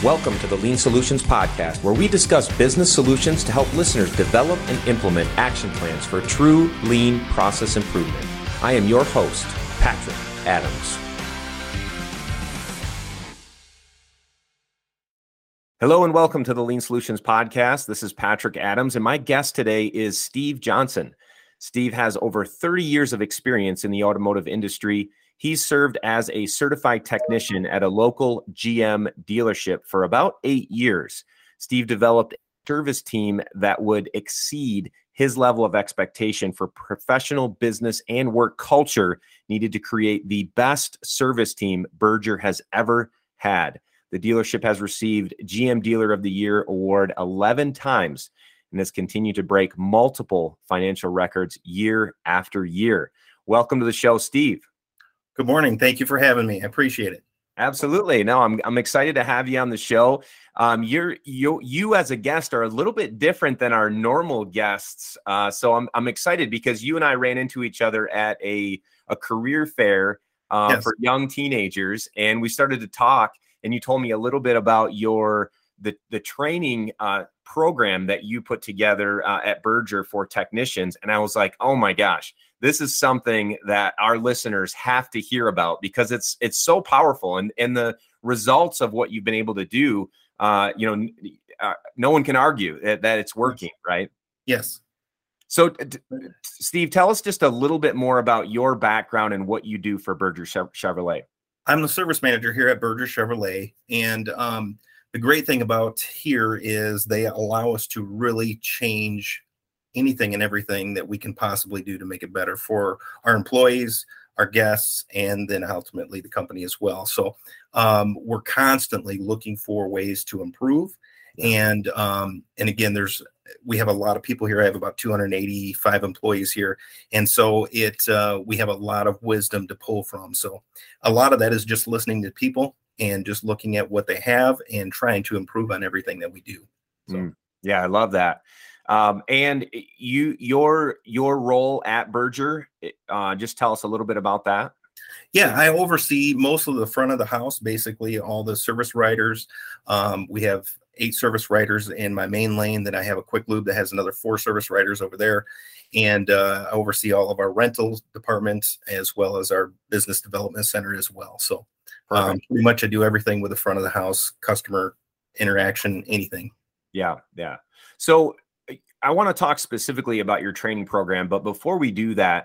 Welcome to the Lean Solutions Podcast, where we discuss business solutions to help listeners develop and implement action plans for true lean process improvement. I am your host, Patrick Adams. Hello and welcome to the Lean Solutions Podcast. This is Patrick Adams, and my guest today is Steve Johnson. Steve has over 30 years of experience in the automotive industry. He's served as a certified technician at a local GM dealership for about 8 years. Steve developed a service team that would exceed his level of expectation for professional business and work culture needed to create the best service team Berger has ever had. The dealership has received GM Dealer of the Year award 11 times and has continued to break multiple financial records year after year. Welcome to the show, Steve. Good morning. Thank you for having me. I appreciate it. Absolutely. No, I'm excited to have you on the show. You as a guest are a little bit different than our normal guests. So I'm excited because you and I ran into each other at a career fair for young teenagers, and we started to talk. And you told me a little bit about the training program that you put together at Berger for technicians. And I was like, oh my gosh, this is something that our listeners have to hear about because it's so powerful. And the results of what you've been able to do, no one can argue that it's working, right? Yes. So, Steve, tell us just a little bit more about your background and what you do for Berger Chevrolet. I'm the service manager here at Berger Chevrolet. And the great thing about here is they allow us to really change anything and everything that we can possibly do to make it better for our employees, our guests, and then ultimately the company as well. So we're constantly looking for ways to improve. And again, we have a lot of people here. I have about 285 employees here. And so we have a lot of wisdom to pull from. So a lot of that is just listening to people and just looking at what they have and trying to improve on everything that we do. So. Yeah, I love that. And your role at Berger, just tell us a little bit about that. Yeah, I oversee most of the front of the house, basically all the service writers. We have 8 service writers in my main lane. Then I have a quick lube that has another 4 service writers over there. And I oversee all of our rental departments as well as our business development center as well. So pretty much I do everything with the front of the house, customer interaction, anything. Yeah. So I want to talk specifically about your training program, but before we do that,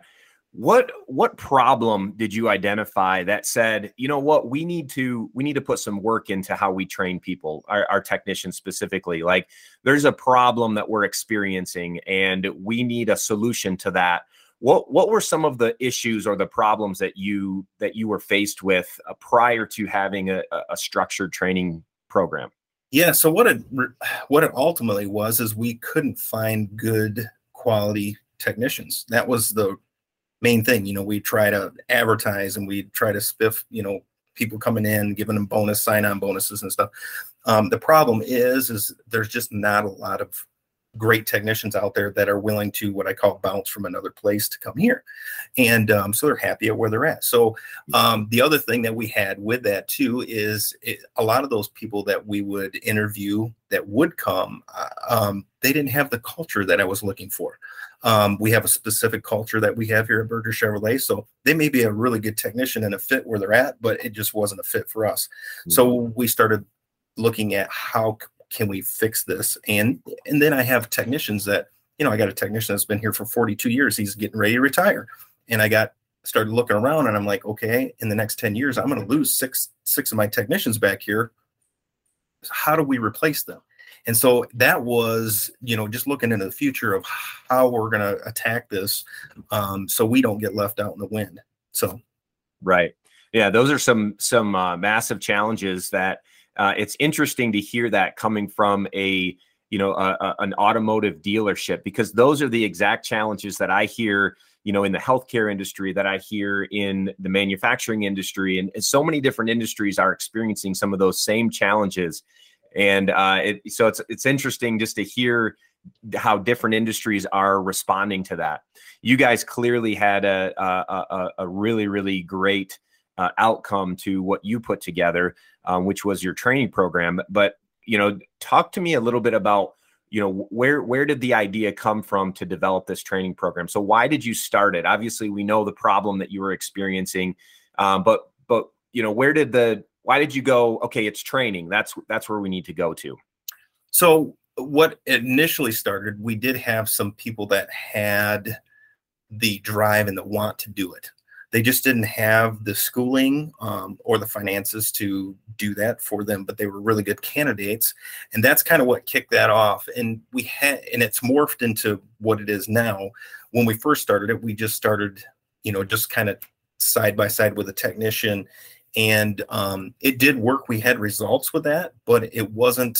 what problem did you identify that said, you know what, we need to put some work into how we train people, our technicians specifically? Like there's a problem that we're experiencing and we need a solution to that. What were some of the issues or the problems that you were faced with prior to having a structured training program? Yeah. So what it ultimately was is we couldn't find good quality technicians. That was the main thing. We try to advertise and we try to spiff, people coming in, giving them sign-on bonuses and stuff. The problem is there's just not a lot of great technicians out there that are willing to what I call bounce from another place to come here. And so they're happy at where they're at. So the other thing that we had with that too is a lot of those people that we would interview that would come, they didn't have the culture that I was looking for. We have a specific culture that we have here at Berger Chevrolet. So they may be a really good technician and a fit where they're at, but it just wasn't a fit for us. Mm-hmm. So we started looking at how can we fix this? And then I have technicians that, I got a technician that's been here for 42 years. He's getting ready to retire. And I started looking around and I'm like, okay, in the next 10 years, I'm going to lose six of my technicians back here. How do we replace them? And so that was, just looking into the future of how we're going to attack this so we don't get left out in the wind. So. Right. Yeah. Those are some massive challenges that it's interesting to hear that coming from an automotive dealership, because those are the exact challenges that I hear, in the healthcare industry, that I hear in the manufacturing industry, and so many different industries are experiencing some of those same challenges. And so it's interesting just to hear how different industries are responding to that. You guys clearly had a really, really great outcome to what you put together, which was your training program. But, talk to me a little bit about, where did the idea come from to develop this training program? So why did you start it? Obviously, we know the problem that you were experiencing, but why did you go, okay, it's training. That's where we need to go to. So what initially started, we did have some people that had the drive and the want to do it. They just didn't have the schooling or the finances to do that for them, but they were really good candidates. And that's kind of what kicked that off. And it's morphed into what it is now. When we first started it, we just started, just kind of side by side with a technician. And it did work. We had results with that, but it wasn't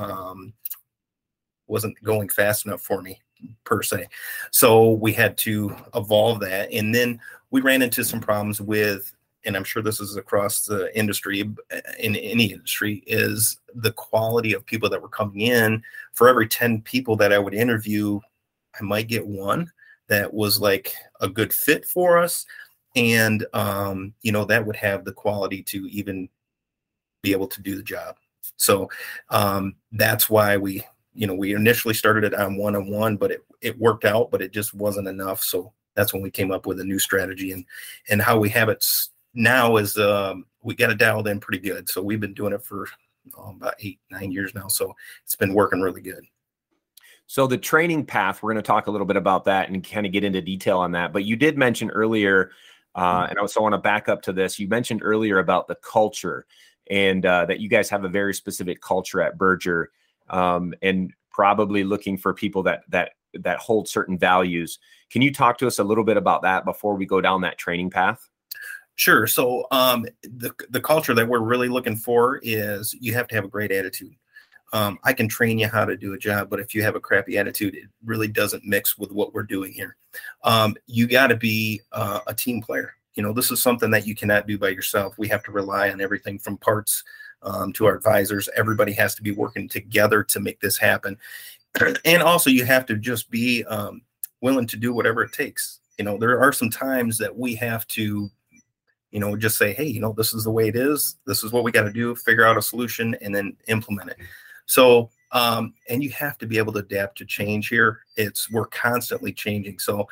going fast enough for me per se. So we had to evolve that. And then we ran into some problems with, and I'm sure this is across the industry, in any industry, is the quality of people that were coming in. For every 10 people that I would interview, I might get one that was like a good fit for us. And, that would have the quality to even be able to do the job. So that's why we initially started it on one-on-one, but it worked out, but it just wasn't enough. So that's when we came up with a new strategy, and how we have it now is we got it dialed in pretty good. So we've been doing it for about 8-9 years now. So it's been working really good. So the training path, we're going to talk a little bit about that and kind of get into detail on that. But you did mention earlier, and I also want to back up to this. You mentioned earlier about the culture, and that you guys have a very specific culture at Berger, and probably looking for people that hold certain values. Can you talk to us a little bit about that before we go down that training path? Sure. So the culture that we're really looking for is you have to have a great attitude. I can train you how to do a job, but if you have a crappy attitude, it really doesn't mix with what we're doing here. You got to be a team player. This is something that you cannot do by yourself. We have to rely on everything from parts to our advisors. Everybody has to be working together to make this happen. And also you have to just be willing to do whatever it takes. There are some times that we have to, just say, hey, this is the way it is. This is what we got to do, figure out a solution, and then implement it. So, and you have to be able to adapt to change here. We're constantly changing. So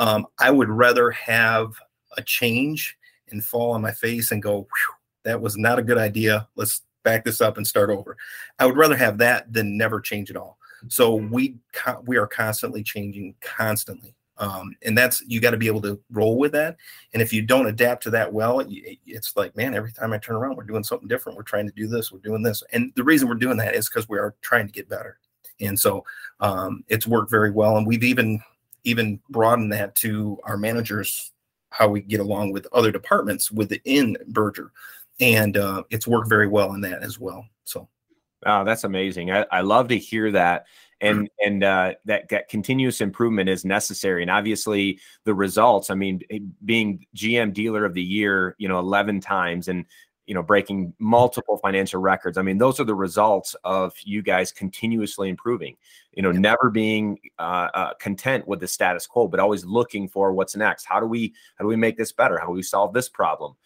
I would rather have a change and fall on my face and go, that was not a good idea. Let's back this up and start over. I would rather have that than never change at all. So we are constantly changing, constantly. And you got to be able to roll with that. And if you don't adapt to that well, it's like, man, every time I turn around, we're doing something different. We're trying to do this, we're doing this. And the reason we're doing that is because we are trying to get better. And so it's worked very well. And we've even broadened that to our managers, how we get along with other departments within Berger. And it's worked very well in that as well. So. Oh, that's amazing. I love to hear that. And that continuous improvement is necessary. And obviously the results, being GM Dealer of the Year, 11 times and, breaking multiple financial records. Those are the results of you guys continuously improving, never being content with the status quo, but always looking for what's next. How do we make this better? How do we solve this problem?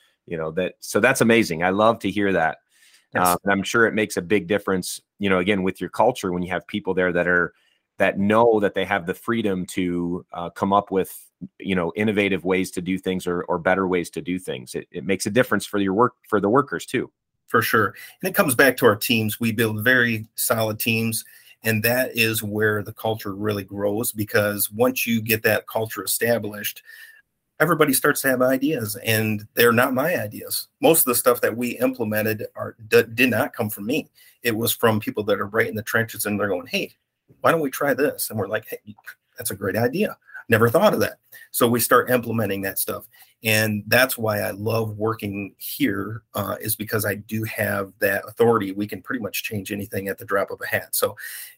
So that's amazing. I love to hear that. And I'm sure it makes a big difference, again, with your culture, when you have people there that know that they have the freedom to come up with, innovative ways to do things or better ways to do things. It makes a difference for the workers too. For sure. And it comes back to our teams. We build very solid teams, and that is where the culture really grows, because once you get that culture established, everybody starts to have ideas, and they're not my ideas. Most of the stuff that we implemented did not come from me. It was from people that are right in the trenches, and they're going, hey, why don't we try this? And we're like, hey, that's a great idea. Never thought of that. So we start implementing that stuff. And that's why I love working here, is because I do have that authority. We can pretty much change anything at the drop of a hat. So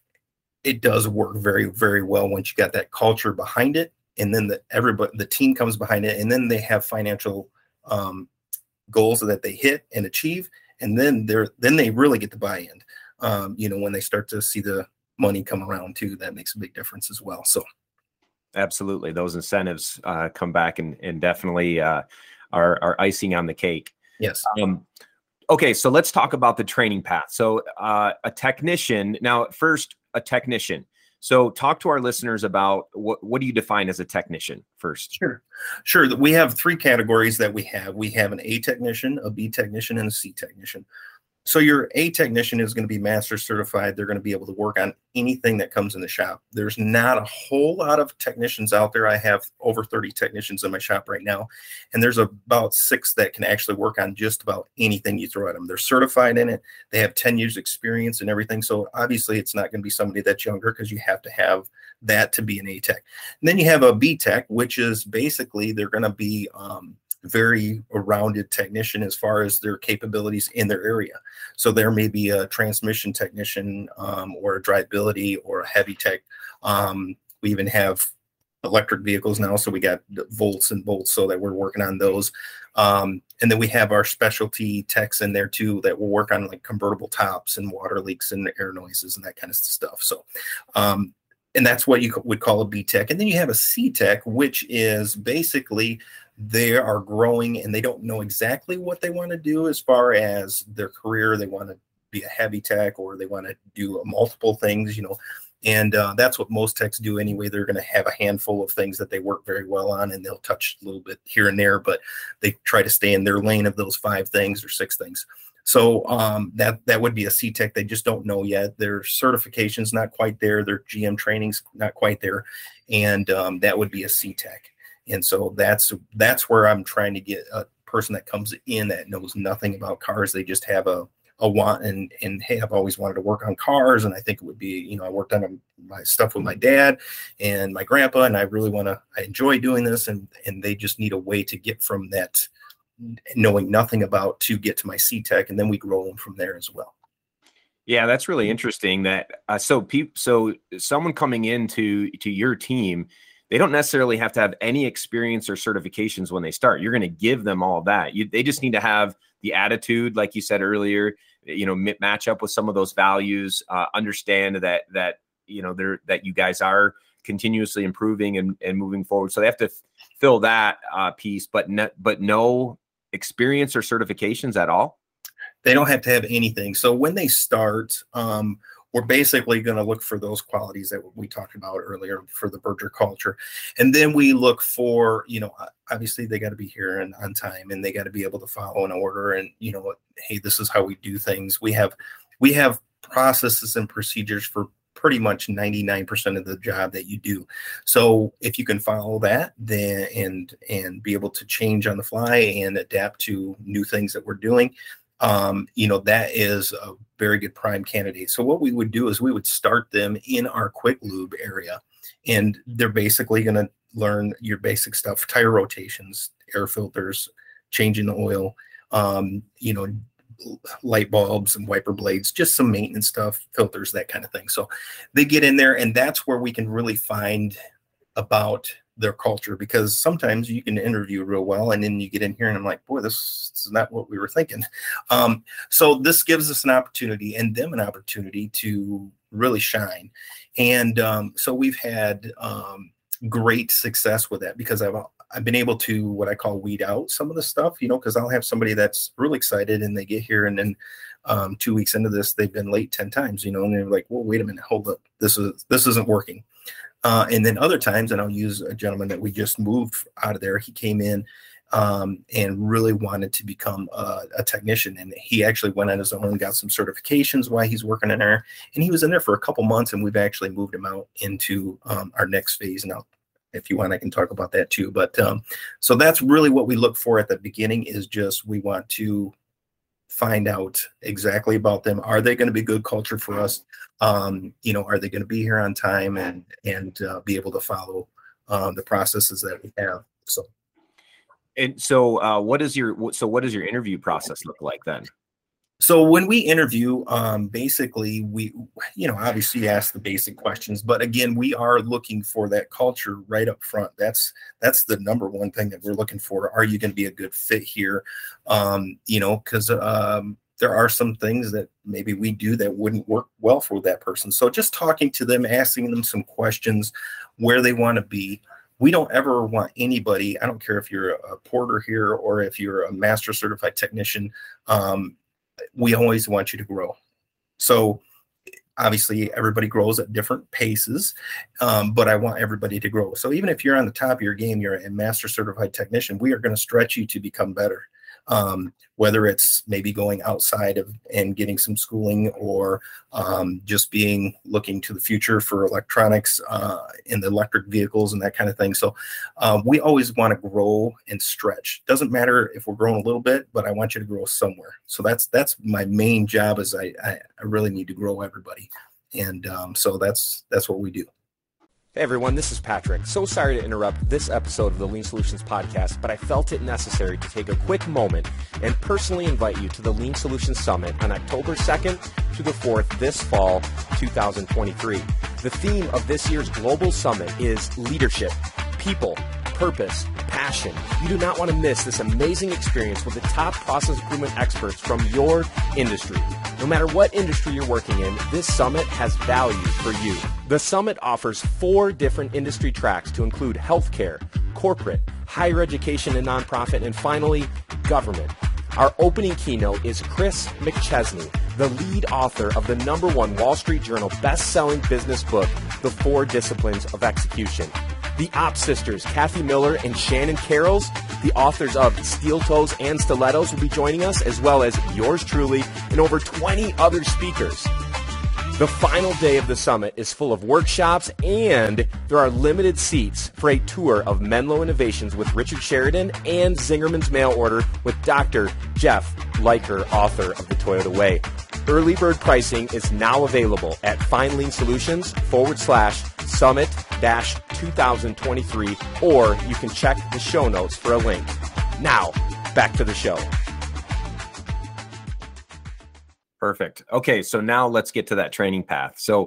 it does work very, very well once you got that culture behind it. And then the team comes behind it, and then they have financial goals that they hit and achieve, and then they really get the buy-in. When they start to see the money come around too, that makes a big difference as well. So, absolutely, those incentives come back and definitely are icing on the cake. Yes. Okay, so let's talk about the training path. So a technician, now first, a technician. So talk to our listeners about what do you define as a technician first? Sure. We have three categories that we have. We have an A technician, a B technician, and a C technician. So your A technician is going to be master certified. They're going to be able to work on anything that comes in the shop. There's not a whole lot of technicians out there. I have over 30 technicians in my shop right now, and there's about 6 that can actually work on just about anything you throw at them. They're certified in it. They have 10 years experience and everything. So obviously it's not going to be somebody that's younger, because you have to have that to be an A tech. And then you have a B tech, which is basically they're going to be very rounded technician as far as their capabilities in their area. So there may be a transmission technician or a drivability or a heavy tech. We even have electric vehicles now, so we got volts and bolts, so that we're working on those. And then we have our specialty techs in there too that will work on like convertible tops and water leaks and air noises and that kind of stuff. So and that's what you would call a B tech. And then you have a C tech, which is basically they are growing and they don't know exactly what they want to do as far as their career. They want to be a heavy tech, or they want to do multiple things, and that's what most techs do anyway. They're going to have a handful of things that they work very well on, and they'll touch a little bit here and there, but they try to stay in their lane of those 5 things or 6 things. So that would be a C tech. They just don't know yet. Their certification's not quite there. Their GM training's not quite there. And that would be a C tech. And so that's where I'm trying to get a person that comes in that knows nothing about cars. They just have a want and hey, I've always wanted to work on cars. And I think it would be, I worked on my stuff with my dad and my grandpa, and I really I enjoy doing this. And they just need a way to get from that knowing nothing about to get to my C tech, and then we grow them from there as well. Yeah, that's really interesting. That so someone coming into your team, they don't necessarily have to have any experience or certifications when they start. You're going to give them all that. They just need to have the attitude, like you said earlier, match up with some of those values, understand that that you guys are continuously improving and moving forward. So they have to fill that piece, but no experience or certifications at all. They don't have to have anything. So when they start, we're basically going to look for those qualities that we talked about earlier for the Berger culture. And then we look for, obviously they got to be here and on time, and they got to be able to follow an order. And, hey, this is how we do things. We have processes and procedures for pretty much 99% of the job that you do. So if you can follow that, then and be able to change on the fly and adapt to new things that we're doing, that is a very good prime candidate. So what we would do is we would start them in our quick lube area, and they're basically going to learn your basic stuff: tire rotations, air filters, changing the oil, light bulbs and wiper blades, just some maintenance stuff, filters, that kind of thing. So they get in there, and that's where we can really find about their culture, because sometimes you can interview real well and then you get in here and I'm like, boy, this is not what we were thinking. So this gives us an opportunity and them an opportunity to really shine. And so we've had great success with that, because I've been able to, what I call, weed out some of the stuff, because I'll have somebody that's really excited and they get here, and then 2 weeks into this, they've been late 10 times, and they're like, well, wait a minute, hold up. This isn't working. And then other times, and I'll use a gentleman that we just moved out of there. He came in and really wanted to become a technician. And he actually went on his own and got some certifications while he's working in there. And he was in there for a couple months, and we've actually moved him out into our next phase. Now, if you want, I can talk about that too. But so that's really what we look for at the beginning, is just we want to find out exactly about them. Are they going to be good culture for us? Are they going to be here on time and be able to follow the processes that we have? So what does your interview process look like then? So when we interview, basically we, obviously ask the basic questions, but again, we are looking for that culture right up front. That's the number one thing that we're looking for. Are you going to be a good fit here? Because there are some things that maybe we do that wouldn't work well for that person. So just talking to them, asking them some questions, where they want to be, we don't ever want anybody, I don't care if you're a porter here or if you're a master certified technician, we always want you to grow. So obviously everybody grows at different paces, but I want everybody to grow. So even if you're on the top of your game, you're a master certified technician, we are going to stretch you to become better. Whether it's maybe going outside of and getting some schooling, or just looking to the future for electronics in the electric vehicles and that kind of thing. So we always want to grow and stretch. Doesn't matter if we're growing a little bit, but I want you to grow somewhere. So that's my main job, is I really need to grow everybody. And so that's what we do. Hey everyone, this is Patrick. So sorry to interrupt this episode of the Lean Solutions podcast, but I felt it necessary to take a quick moment and personally invite you to the Lean Solutions Summit on October 2nd to the 4th this fall, 2023. The theme of this year's global summit is leadership, people, purpose, passion. You do not want to miss this amazing experience with the top process improvement experts from your industry. No matter what industry you're working in, this summit has value for you. The summit offers 4 different industry tracks to include healthcare, corporate, higher education and nonprofit, and finally, government. Our opening keynote is Chris McChesney, the lead author of the #1 Wall Street Journal best-selling business book, The 4 Disciplines of Execution. The Ops sisters, Kathy Miller and Shannon Carrolls, the authors of Steel Toes and Stilettos, will be joining us, as well as yours truly and over 20 other speakers. The final day of the summit is full of workshops, and there are limited seats for a tour of Menlo Innovations with Richard Sheridan and Zingerman's Mail Order with Dr. Jeff Leiker, author of The Toyota Way. Early bird pricing is now available at FindLeanSolutions/Summit-2023, or you can check the show notes for a link. Now, back to the show. Perfect. Okay, so now let's get to that training path. So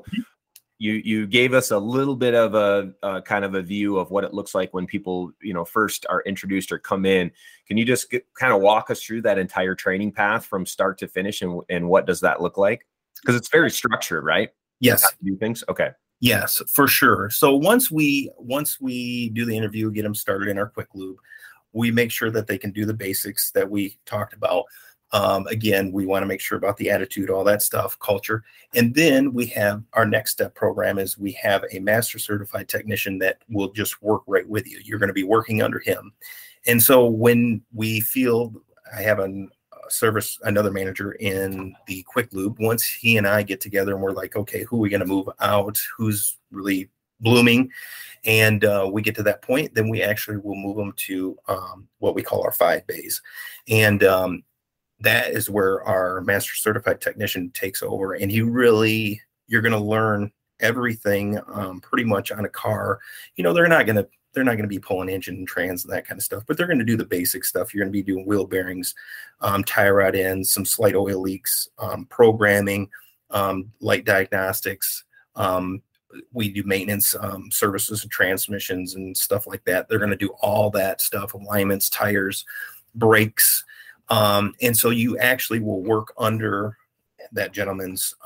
you gave us a little bit of a kind of a view of what it looks like when people, first are introduced or come in. Can you just kind of walk us through that entire training path from start to finish, and what does that look like? Because it's very structured, right? Yes. Do things. Okay. Yes, for sure. So once we do the interview, get them started in our quick loop, we make sure that they can do the basics that we talked about. Again, we want to make sure about the attitude, all that stuff, culture. And then we have our next step program is we have a master certified technician that will just work right with you. You're going to be working under him. And so when we feel, I have another manager in the quick loop, once he and I get together and we're like, okay, who are we going to move out? Who's really blooming? And we get to that point, then we actually will move them to what we call our 5 bays. And that is where our master certified technician takes over, and you're going to learn everything pretty much on a car. They're not going to be pulling engine and trans and that kind of stuff, but they're going to do the basic stuff. You're going to be doing wheel bearings, tie rod ends, some slight oil leaks, programming, light diagnostics. We do maintenance services and transmissions and stuff like that. They're going to do all that stuff, alignments, tires, brakes. And so you actually will work under that gentleman's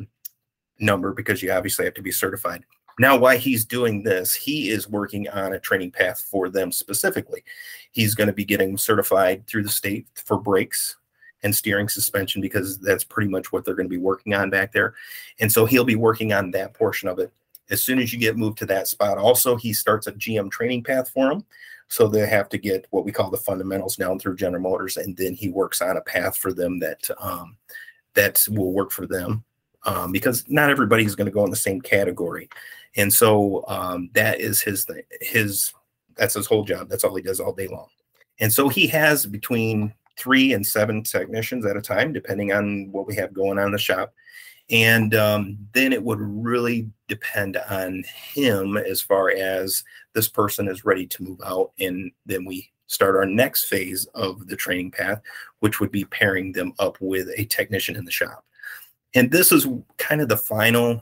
number, because you obviously have to be certified. Now, while he's doing this, he is working on a training path for them specifically. He's going to be getting certified through the state for brakes and steering suspension, because that's pretty much what they're going to be working on back there. And so he'll be working on that portion of it. As soon as you get moved to that spot, also, he starts a GM training path for them. So they have to get what we call the fundamentals down through General Motors, and then he works on a path for them that will work for them, because not everybody's going to go in the same category. And so that is his thing. That's his whole job. That's all he does all day long. And so he has between 3 and 7 technicians at a time, depending on what we have going on in the shop. And then it would really depend on him as far as this person is ready to move out. And then we start our next phase of the training path, which would be pairing them up with a technician in the shop. And this is kind of the final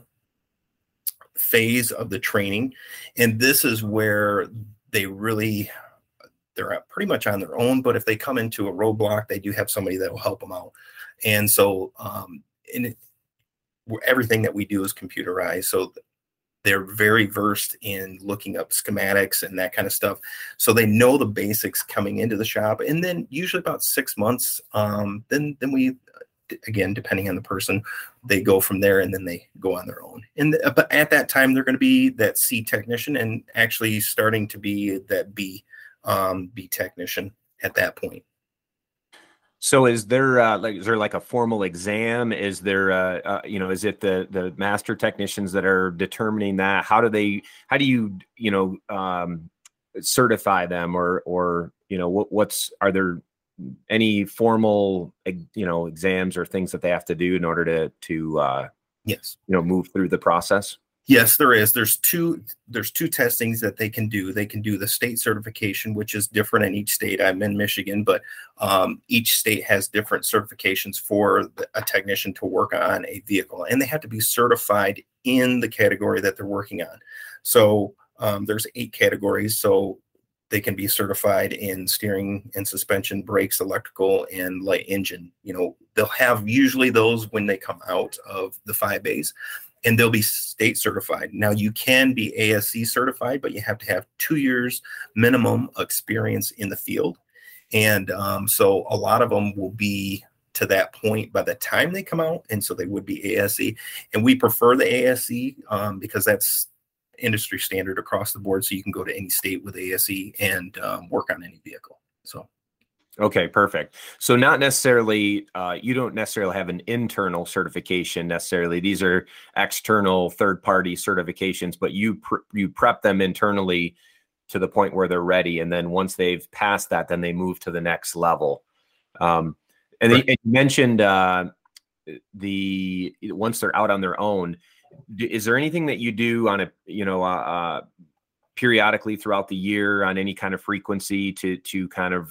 phase of the training. And this is where they're pretty much on their own. But if they come into a roadblock, they do have somebody that will help them out. And so everything that we do is computerized. So they're very versed in looking up schematics and that kind of stuff. So they know the basics coming into the shop. And then usually about 6 months, then we, again, depending on the person, they go from there and then they go on their own. And but at that time, they're going to be that C technician and actually starting to be that B technician at that point. So is there like a formal exam? Is there is it the master technicians that are determining that? How do you certify them, or are there any formal exams or things that they have to do in order to yes, move through the process? Yes, there is. There's two testings that they can do. They can do the state certification, which is different in each state. I'm in Michigan, but each state has different certifications for a technician to work on a vehicle, and they have to be certified in the category that they're working on. So there's 8 categories. So they can be certified in steering and suspension, brakes, electrical, and light engine. They'll have usually those when they come out of the 5As. And they'll be state certified. Now, you can be ASE certified, but you have to have 2 years minimum experience in the field. And so a lot of them will be to that point by the time they come out. And so they would be ASE. And we prefer the ASE because that's industry standard across the board. So you can go to any state with ASE and work on any vehicle. So. Okay, perfect. So not necessarily, you don't necessarily have an internal certification necessarily. These are external third-party certifications, but you prep them internally to the point where they're ready. And then once they've passed that, then they move to the next level. And you mentioned once they're out on their own, is there anything that you do on a, periodically throughout the year on any kind of frequency to kind of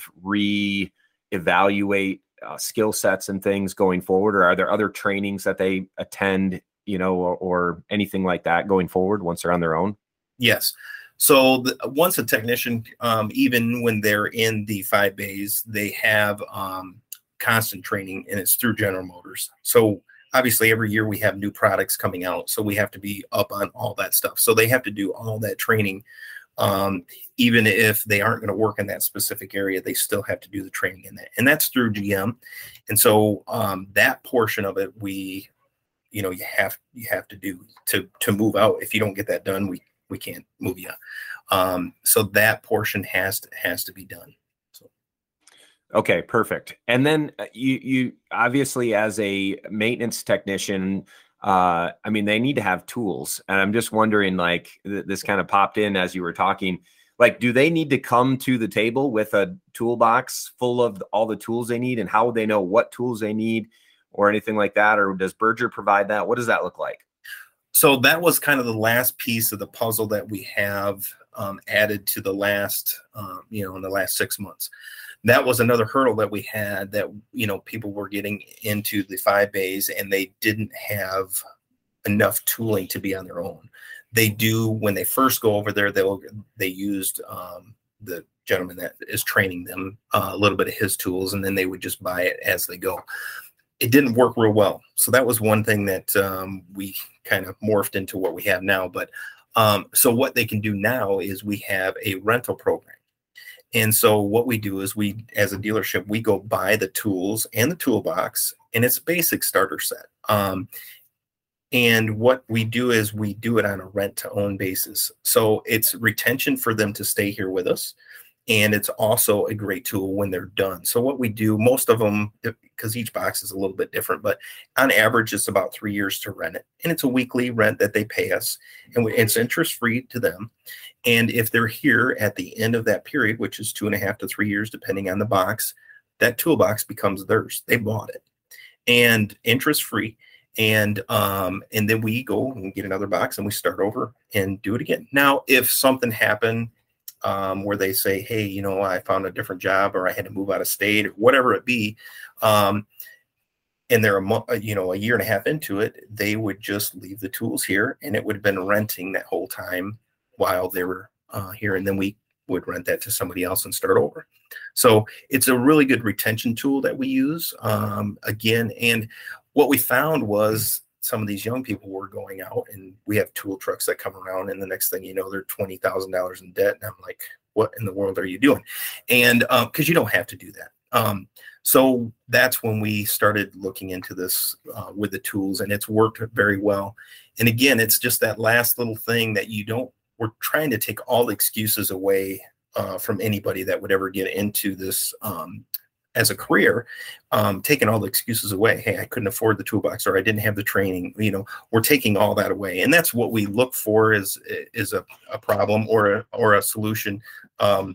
re-evaluate skill sets and things going forward? Or are there other trainings that they attend, or anything like that going forward once they're on their own? Yes. So once a technician, even when they're in the 5As, they have constant training, and it's through General Motors. So obviously every year we have new products coming out, so we have to be up on all that stuff. So they have to do all that training. Even if they aren't going to work in that specific area, they still have to do the training in that. And that's through GM. And so that portion of it, you have to do to move out. If you don't get that done, we can't move you. So that portion has to be done. Okay, perfect. And then you obviously, as a maintenance technician, they need to have tools. And I'm just wondering, like, this kind of popped in as you were talking, like, do they need to come to the table with a toolbox full of all the tools they need, and how would they know what tools they need or anything like that? Or does Berger provide that? What does that look like? So that was kind of the last piece of the puzzle that we have added to the last, in the last 6 months. That was another hurdle that we had, that, people were getting into the 5As and they didn't have enough tooling to be on their own. They do, when they first go over there, they used the gentleman that is training them a little bit of his tools, and then they would just buy it as they go. It didn't work real well. So that was one thing that we kind of morphed into what we have now. But so what they can do now is we have a rental program. And so what we do is as a dealership, we go buy the tools and the toolbox, and it's a basic starter set. And what we do is we do it on a rent to own basis. So it's retention for them to stay here with us. And it's also a great tool when they're done. So what we do, most of them, because each box is a little bit different, but on average, it's about 3 years to rent it. And it's a weekly rent that they pay us, and it's interest-free to them. And if they're here at the end of that period, which is 2.5 to 3 years, depending on the box, that toolbox becomes theirs. They bought it, and interest-free. And then we go and get another box, and we start over and do it again. Now, if something happened, where they say, hey, I found a different job, or I had to move out of state, or whatever it be, and they're a year and a half into it, they would just leave the tools here, and it would have been renting that whole time while they were here, and then we would rent that to somebody else and start over. So it's a really good retention tool that we use again. And what we found was some of these young people were going out, and we have tool trucks that come around, and the next thing you know, they're $20,000 in debt. And I'm like, what in the world are you doing? And because you don't have to do that. So that's when we started looking into this with the tools, and it's worked very well. And again, it's just that last little thing that we're trying to take all the excuses away from anybody that would ever get into this as a career, taking all the excuses away. Hey, I couldn't afford the toolbox, or I didn't have the training. We're taking all that away, and that's what we look for is a problem or a solution. So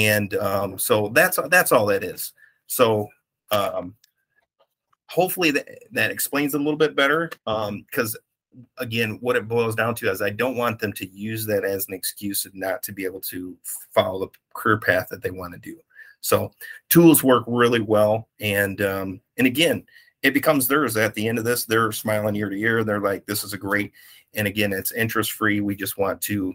that's all that is. So hopefully that explains it a little bit better. Because again, what it boils down to is I don't want them to use that as an excuse and not to be able to follow the career path that they want to do. So tools work really well. And again, it becomes theirs at the end of this. They're smiling year to year. They're like, this is a great, and again, it's interest free. We just want to,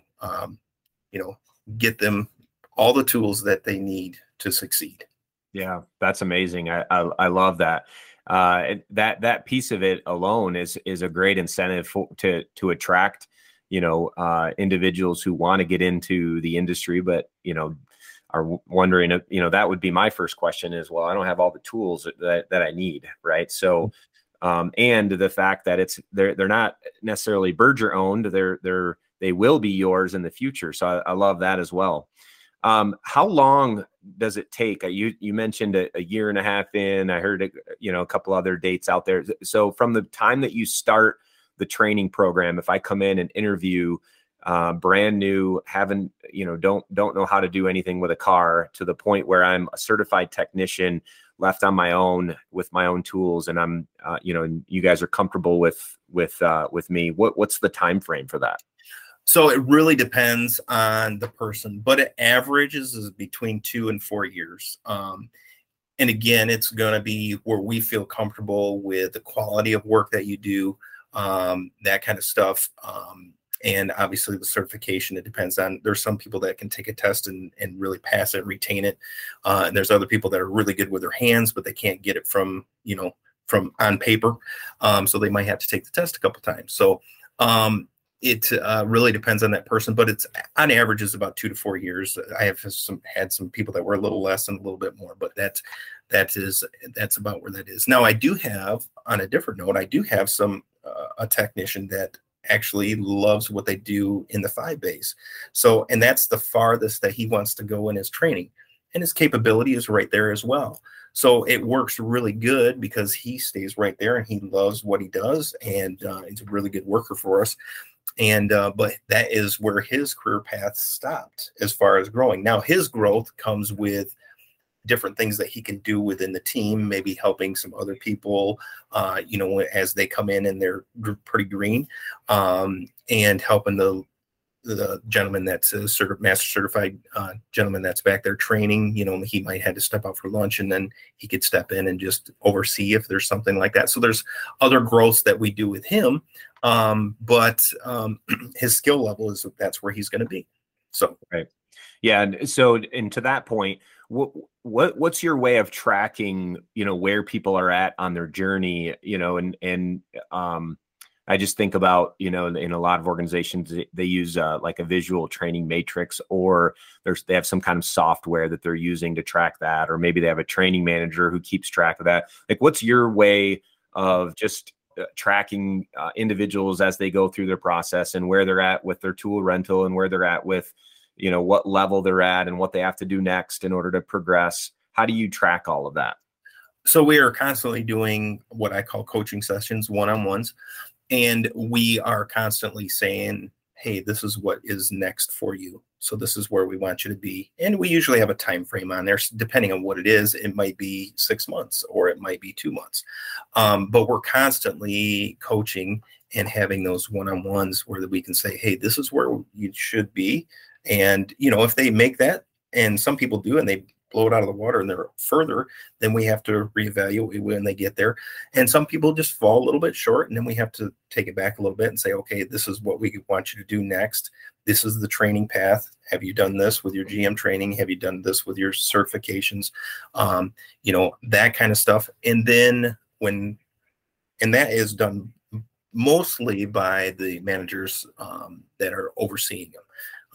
get them all the tools that they need to succeed. Yeah, that's amazing. I love that. That piece of it alone is a great incentive to attract, individuals who want to get into the industry, but, are wondering, that would be my first question is, well, I don't have all the tools that I need. Right. So, and the fact that they're not necessarily Berger owned, they will be yours in the future. So I love that as well. How long does it take? You mentioned a year and a half in. I heard, a couple other dates out there. So from the time that you start the training program, if I come in and interview, brand new, haven't, don't know how to do anything with a car, to the point where I'm a certified technician left on my own with my own tools, and I'm, and you guys are comfortable with me, what's the time frame for that? So it really depends on the person, but it averages is between 2 and 4 years. And again, it's going to be where we feel comfortable with the quality of work that you do, that kind of stuff. And obviously the certification, it depends on, there's some people that can take a test and really pass it, retain it. And there's other people that are really good with their hands, but they can't get it from on paper. So they might have to take the test a couple times. So, it really depends on that person, but it's on average is about 2 to 4 years. I have had some people that were a little less and a little bit more, but that's about where that is. Now I do have, on a different note, a technician that actually loves what they do in the 5 bays. So, and that's the farthest that he wants to go in his training, and his capability is right there as well. So it works really good because he stays right there and he loves what he does, and he's a really good worker for us. And but that is where his career path stopped as far as growing. Now his growth comes with different things that he can do within the team, maybe helping some other people, as they come in and they're pretty green, and helping the gentleman that's a master certified gentleman that's back there training. He might have to step out for lunch, and then he could step in and just oversee if there's something like that. So there's other growths that we do with him. But his skill level that's where he's going to be. So, right. Yeah. And to that point, what's your way of tracking, where people are at on their journey, and I just think about, in a lot of organizations, they use like a visual training matrix, or they have some kind of software that they're using to track that, or maybe they have a training manager who keeps track of that. Like, what's your way of just tracking individuals as they go through their process, and where they're at with their tool rental, and where they're at with, what level they're at, and what they have to do next in order to progress? How do you track all of that? So we are constantly doing what I call coaching sessions, one-on-ones. And we are constantly saying, hey, this is what is next for you. So this is where we want you to be. And we usually have a time frame on there. Depending on what it is, it might be 6 months or it might be 2 months. But we're constantly coaching and having those one-on-ones where we can say, hey, this is where you should be. And, if they make that, and some people do, and they blow it out of the water and they're further, then we have to reevaluate when they get there. And some people just fall a little bit short, and then we have to take it back a little bit and say, okay, this is what we want you to do next. This is the training path. Have you done this with your GM training? Have you done this with your certifications? That kind of stuff. And then and that is done mostly by the managers that are overseeing them.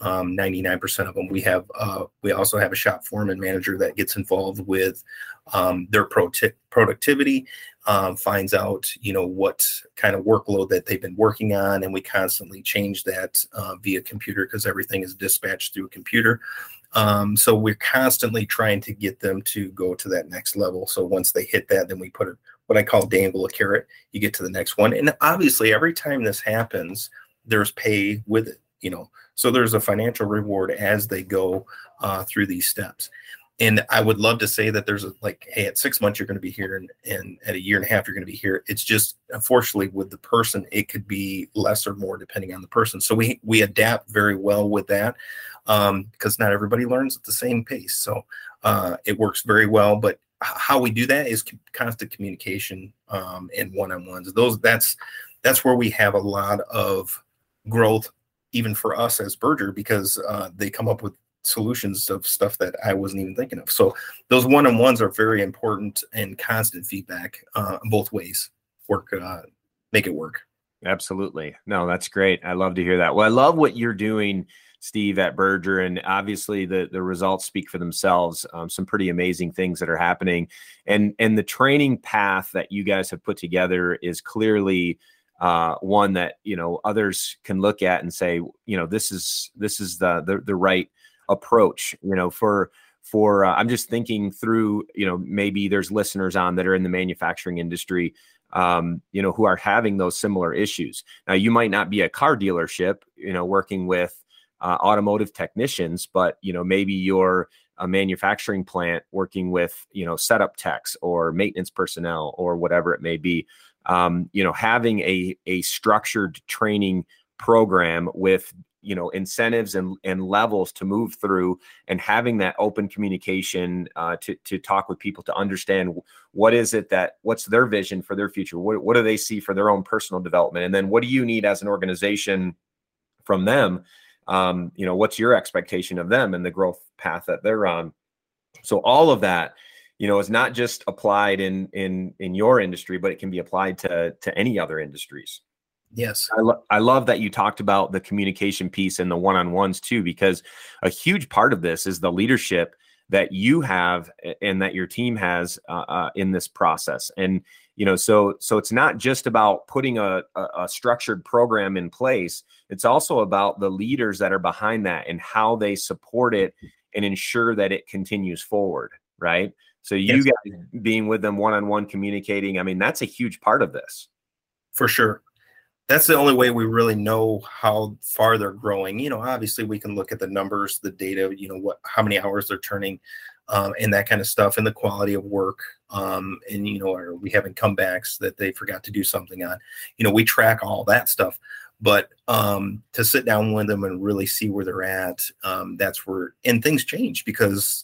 99% of them. We also have a shop foreman manager that gets involved with their productivity, finds out, what kind of workload that they've been working on. And we constantly change that via computer, because everything is dispatched through a computer. So we're constantly trying to get them to go to that next level. So once they hit that, then we put what I call dangle a carrot. You get to the next one. And obviously every time this happens, there's pay with it, so there's a financial reward as they go through these steps. And I would love to say that there's hey, at 6 months, you're going to be here, and at a year and a half, you're going to be here. It's just, unfortunately, with the person, it could be less or more depending on the person. So we adapt very well with that, because not everybody learns at the same pace. So it works very well. But how we do that is constant communication and one-on-ones. That's where we have a lot of growth, even for us as Berger, because they come up with solutions of stuff that I wasn't even thinking of. So those one-on-ones are very important, and constant feedback both ways make it work. Absolutely. No, that's great. I love to hear that. Well, I love what you're doing, Steve, at Berger, and obviously the results speak for themselves. Some pretty amazing things that are happening, and the training path that you guys have put together is clearly one that others can look at and say, this is the right approach. For I'm just thinking through, maybe there's listeners on that are in the manufacturing industry, who are having those similar issues. Now, you might not be a car dealership, working with automotive technicians, but maybe you're a manufacturing plant working with setup techs or maintenance personnel or whatever it may be. Having a structured training program with incentives and levels to move through, and having that open communication to talk with people to understand what's their vision for their future, what do they see for their own personal development, and then what do you need as an organization from them. What's your expectation of them and the growth path that they're on. So all of that is not just applied in your industry, but it can be applied to any other industries. Yes. I love that you talked about the communication piece and the one-on-ones too, because a huge part of this is the leadership that you have and that your team has in this process. And, so it's not just about putting a structured program in place. It's also about the leaders that are behind that and how they support it and ensure that it continues forward. Right. So you guys being with them one-on-one, communicating, that's a huge part of this. For sure. That's the only way we really know how far they're growing. Obviously we can look at the numbers, the data, how many hours they're turning, and that kind of stuff, and the quality of work. And, are we having comebacks that they forgot to do something on? We track all that stuff. But to sit down with them and really see where they're at, that's where, and things change, because,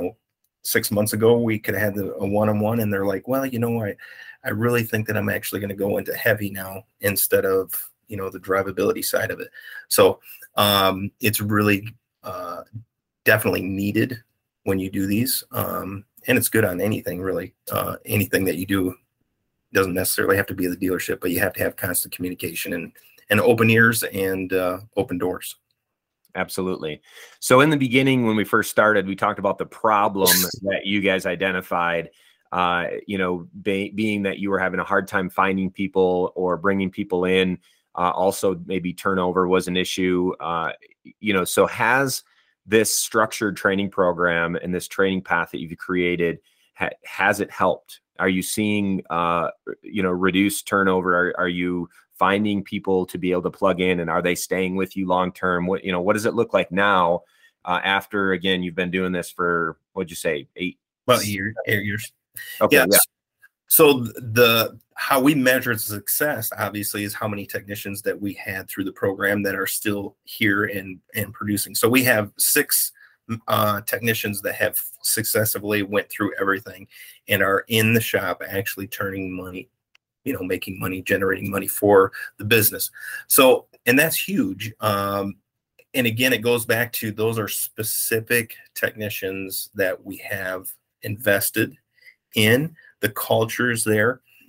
6 months ago we could have had a one-on-one, and they're like, well, I really think that I'm actually going to go into heavy now instead of, the drivability side of it. So it's really definitely needed when you do these. And it's good on anything, really. Anything that you do doesn't necessarily have to be the dealership, but you have to have constant communication and open ears and open doors. Absolutely. So in the beginning, when we first started, we talked about the problem that you guys identified, being that you were having a hard time finding people or bringing people in. Also, maybe turnover was an issue. So has this structured training program and this training path that you've created, has it helped? Are you seeing, reduced turnover? Are you finding people to be able to plug in, and are they staying with you long term? What does it look like now after, again, you've been doing this for, what'd you say, 8 years? Okay. Yeah. So how we measure success, obviously, is how many technicians that we had through the program that are still here and producing. So we have 6 technicians that have successfully went through everything and are in the shop actually turning money, making money, generating money for the business. So, and that's huge. And again, it goes back to, those are specific technicians that we have invested in. The culture is there.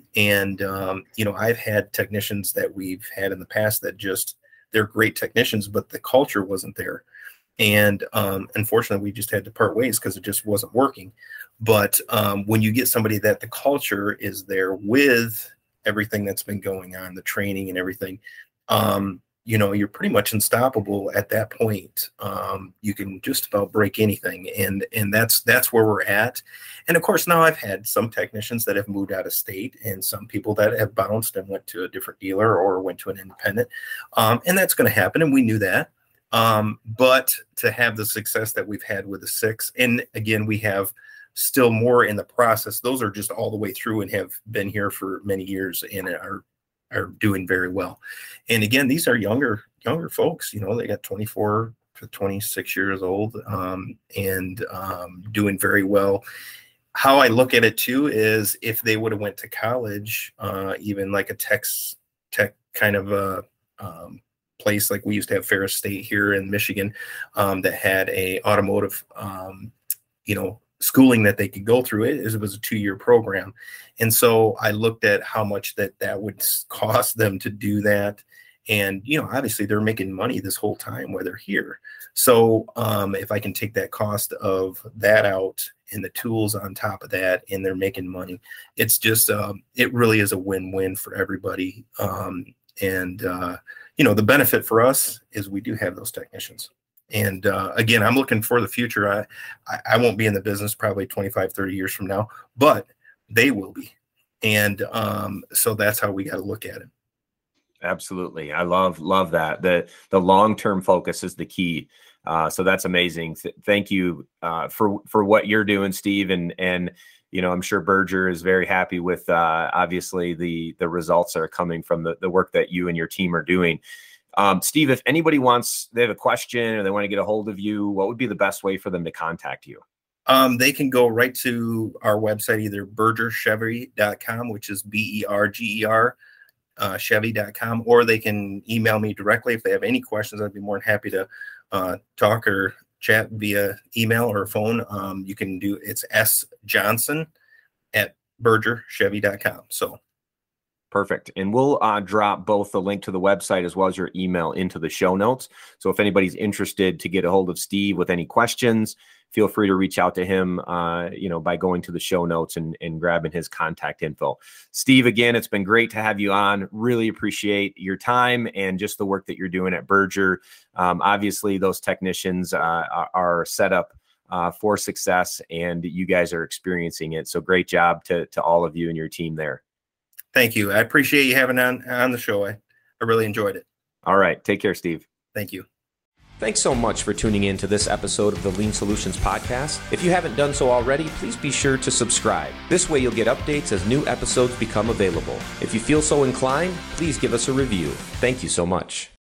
And, I've had technicians that we've had in the past that they're great technicians, but the culture wasn't there. And unfortunately, we just had to part ways because it just wasn't working. But when you get somebody that the culture is there with everything that's been going on, the training and everything, you're pretty much unstoppable at that point. You can just about break anything. And that's where we're at. And of course, now I've had some technicians that have moved out of state and some people that have bounced and went to a different dealer or went to an independent. And that's going to happen. And we knew that. But to have the success that we've had with the 6, and again, we have still more in the process. Those are just all the way through and have been here for many years and are doing very well. And again, these are younger folks, they got 24 to 26 years old, and doing very well. How I look at it too is if they would have went to college, even like a tech kind of a place, like we used to have Ferris State here in Michigan, that had a automotive, schooling that they could go through. It was a 2-year program. And so I looked at how much that would cost them to do that. And, obviously they're making money this whole time while they're here. So if I can take that cost of that out and the tools on top of that, and they're making money, it's just, it really is a win-win for everybody. The benefit for us is we do have those technicians. And again, I'm looking for the future. I won't be in the business probably 25, 30 years from now, but they will be. And so that's how we got to look at it. Absolutely. I love that. The long-term focus is the key. So that's amazing. Thank you for what you're doing, Steve. And I'm sure Berger is very happy with obviously the results that are coming from the work that you and your team are doing. Steve, if anybody they have a question or they want to get a hold of you, what would be the best way for them to contact you? They can go right to our website, either bergerchevy.com, which is BERGER, Chevy.com, or they can email me directly. If they have any questions, I'd be more than happy to talk or chat via email or phone. You can it's sjohnson@bergerchevy.com. So. Perfect. And we'll drop both the link to the website as well as your email into the show notes. So if anybody's interested to get a hold of Steve with any questions, feel free to reach out to him, by going to the show notes and grabbing his contact info. Steve, again, it's been great to have you on. Really appreciate your time and just the work that you're doing at Berger. Obviously, those technicians are set up for success, and you guys are experiencing it. So great job to all of you and your team there. Thank you. I appreciate you having on the show. I really enjoyed it. All right. Take care, Steve. Thank you. Thanks so much for tuning in to this episode of the Lean Solutions Podcast. If you haven't done so already, please be sure to subscribe. This way you'll get updates as new episodes become available. If you feel so inclined, please give us a review. Thank you so much.